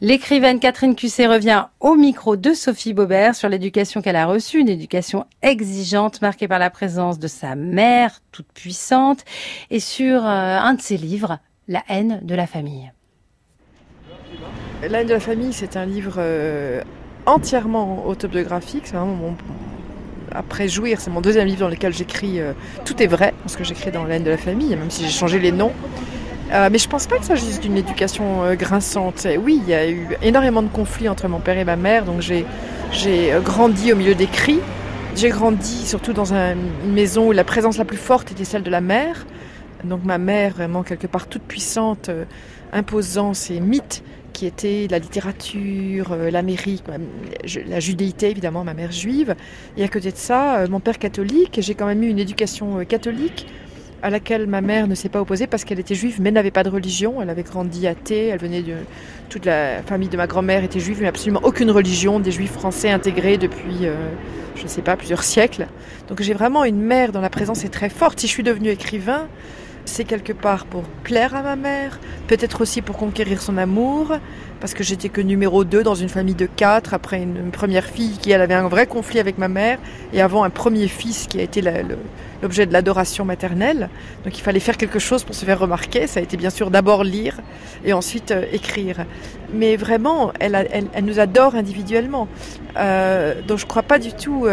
L'écrivaine Catherine Cusset revient au micro de Sophie Baubert sur l'éducation qu'elle a reçue, une éducation exigeante marquée par la présence de sa mère toute puissante et sur un de ses livres, La haine de la famille. La haine de la famille, c'est un livre entièrement autobiographique. C'est vraiment après Jouir, c'est mon deuxième livre dans lequel j'écris tout est vrai, ce que j'écris dans La haine de la famille, même si j'ai changé les noms. Mais je pense pas que ça s'agisse d'une éducation grinçante. Oui, il y a eu énormément de conflits entre mon père et ma mère, donc j'ai grandi au milieu des cris. J'ai grandi surtout dans une maison où la présence la plus forte était celle de la mère. Donc ma mère, vraiment quelque part toute puissante, imposant ses mythes qui étaient la littérature, l'Amérique, la judéité évidemment, ma mère juive. Et à côté de ça, mon père catholique. J'ai quand même eu une éducation catholique à laquelle ma mère ne s'est pas opposée parce qu'elle était juive mais n'avait pas de religion. Elle avait grandi athée, elle venait de... Toute la famille de ma grand-mère était juive, mais absolument aucune religion, des juifs français intégrés depuis, je ne sais pas, plusieurs siècles. Donc j'ai vraiment une mère dont la présence est très forte. Si je suis devenue écrivain, c'est quelque part pour plaire à ma mère, peut-être aussi pour conquérir son amour, parce que j'étais que numéro 2 dans une famille de 4, après une première fille qui elle avait un vrai conflit avec ma mère, et avant un premier fils qui a été l'objet de l'adoration maternelle. Donc il fallait faire quelque chose pour se faire remarquer. Ça a été bien sûr d'abord lire et ensuite écrire. Mais vraiment, elle nous adore individuellement. Donc je ne crois pas du tout...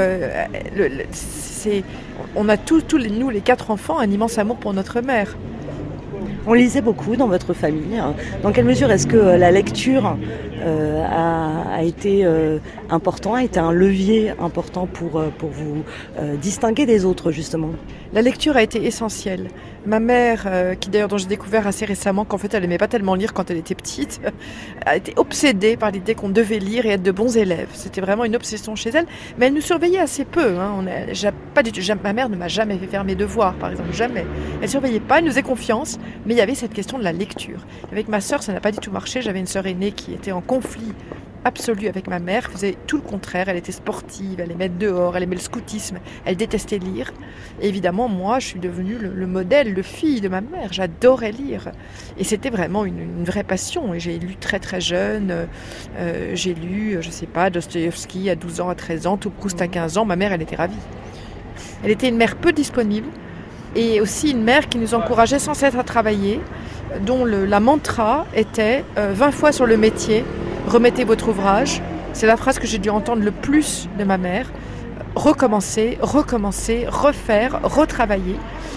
on a nous, les 4 enfants, un immense amour pour notre mère. On lisait beaucoup dans votre famille. Dans quelle mesure est-ce que la lecture a été important, a été un levier important pour vous distinguer des autres, justement ? La lecture a été essentielle. Ma mère, dont j'ai découvert assez récemment qu'en fait elle n'aimait pas tellement lire quand elle était petite, a été obsédée par l'idée qu'on devait lire et être de bons élèves. C'était vraiment une obsession chez elle, mais elle nous surveillait assez peu. Pas du tout. Ma mère ne m'a jamais fait faire mes devoirs, par exemple, jamais. Elle surveillait pas, elle nous faisait confiance, mais il y avait cette question de la lecture. Avec ma sœur, ça n'a pas du tout marché. J'avais une sœur aînée qui était en conflit absolue avec ma mère, qui faisait tout le contraire. Elle était sportive, elle aimait être dehors, elle aimait le scoutisme, elle détestait lire. Et évidemment, moi, je suis devenue le modèle, le fille de ma mère. J'adorais lire. Et c'était vraiment une vraie passion. Et j'ai lu très très jeune. J'ai lu, je sais pas, Dostoïevski à 12 ans, à 13 ans, tout Proust à 15 ans. Ma mère, elle était ravie. Elle était une mère peu disponible et aussi une mère qui nous encourageait sans cesse à travailler, dont la mantra était 20 fois sur le métier, remettez votre ouvrage. C'est la phrase que j'ai dû entendre le plus de ma mère. Recommencer, refaire, retravailler.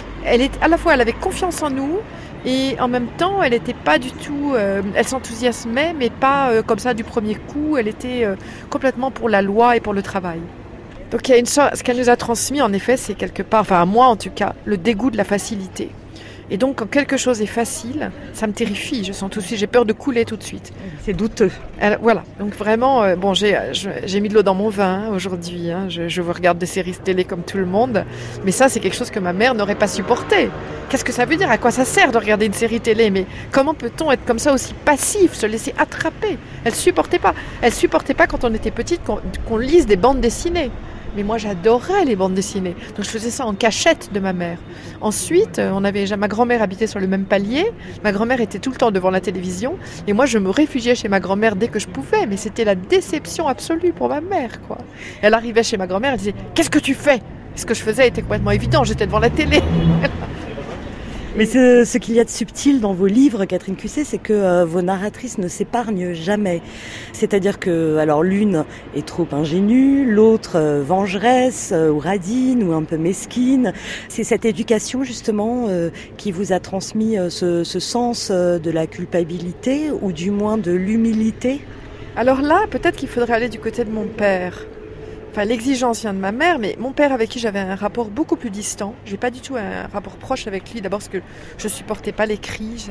À la fois, elle avait confiance en nous et en même temps, elle n'était pas du tout... elle s'enthousiasmait, mais pas comme ça du premier coup. Elle était complètement pour la loi et pour le travail. Donc il y a ce qu'elle nous a transmis, en effet, c'est quelque part, enfin à moi en tout cas, le dégoût de la facilité. Et donc quand quelque chose est facile, ça me terrifie, je sens tout de suite, j'ai peur de couler tout de suite. C'est douteux. Voilà, donc vraiment, j'ai mis de l'eau dans mon vin aujourd'hui, je regarde des séries télé comme tout le monde, mais ça c'est quelque chose que ma mère n'aurait pas supporté. Qu'est-ce que ça veut dire ? À quoi ça sert de regarder une série télé ? Mais comment peut-on être comme ça aussi passif, se laisser attraper ? Elle supportait pas quand on était petite qu'on lise des bandes dessinées. Mais moi, j'adorais les bandes dessinées. Donc, je faisais ça en cachette de ma mère. Ensuite, ma grand-mère habitait sur le même palier. Ma grand-mère était tout le temps devant la télévision. Et moi, je me réfugiais chez ma grand-mère dès que je pouvais. Mais c'était la déception absolue pour ma mère, quoi. Elle arrivait chez ma grand-mère, elle disait « Qu'est-ce que tu fais ?» Ce que je faisais était complètement évident. J'étais devant la télé. Mais ce qu'il y a de subtil dans vos livres, Catherine Cusset, c'est que vos narratrices ne s'épargnent jamais. C'est-à-dire que, alors l'une est trop ingénue, l'autre vengeresse, ou radine, ou un peu mesquine. C'est cette éducation justement qui vous a transmis ce sens de la culpabilité, ou du moins de l'humilité. Alors là, peut-être qu'il faudrait aller du côté de mon père. Enfin, l'exigence vient de ma mère, mais mon père avec qui j'avais un rapport beaucoup plus distant. J'ai pas du tout un rapport proche avec lui. D'abord parce que je supportais pas les cris,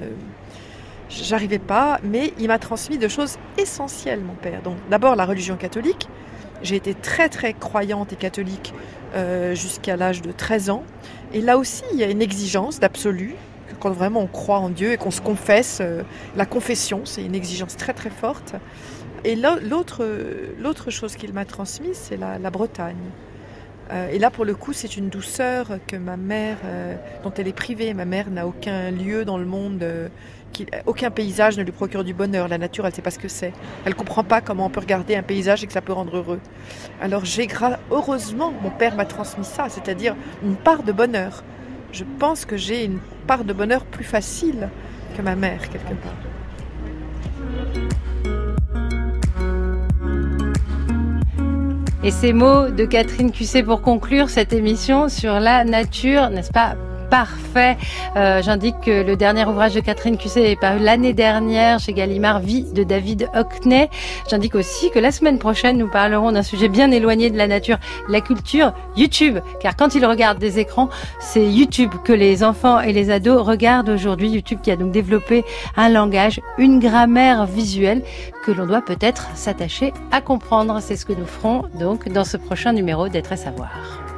j'arrivais pas. Mais il m'a transmis de choses essentielles, mon père. Donc, d'abord la religion catholique. J'ai été très très croyante et catholique jusqu'à l'âge de 13 ans. Et là aussi, il y a une exigence d'absolu. Quand vraiment on croit en Dieu et qu'on se confesse, la confession, c'est une exigence très très forte. Et l'autre chose qu'il m'a transmise, c'est la Bretagne. Et là, pour le coup, c'est une douceur que ma mère, dont elle est privée. Ma mère n'a aucun lieu dans le monde aucun paysage ne lui procure du bonheur. La nature, elle ne sait pas ce que c'est. Elle ne comprend pas comment on peut regarder un paysage et que ça peut rendre heureux. Alors heureusement, mon père m'a transmis ça, c'est-à-dire une part de bonheur. Je pense que j'ai une part de bonheur plus facile que ma mère, quelque part. Et ces mots de Catherine Cusset pour conclure cette émission sur la nature, n'est-ce pas? Parfait. J'indique que le dernier ouvrage de Catherine Cusset est paru l'année dernière chez Gallimard, Vie de David Hockney. J'indique aussi que la semaine prochaine, nous parlerons d'un sujet bien éloigné de la nature, la culture, YouTube. Car quand ils regardent des écrans, c'est YouTube que les enfants et les ados regardent aujourd'hui. YouTube qui a donc développé un langage, une grammaire visuelle que l'on doit peut-être s'attacher à comprendre. C'est ce que nous ferons donc dans ce prochain numéro d'Être et Savoir.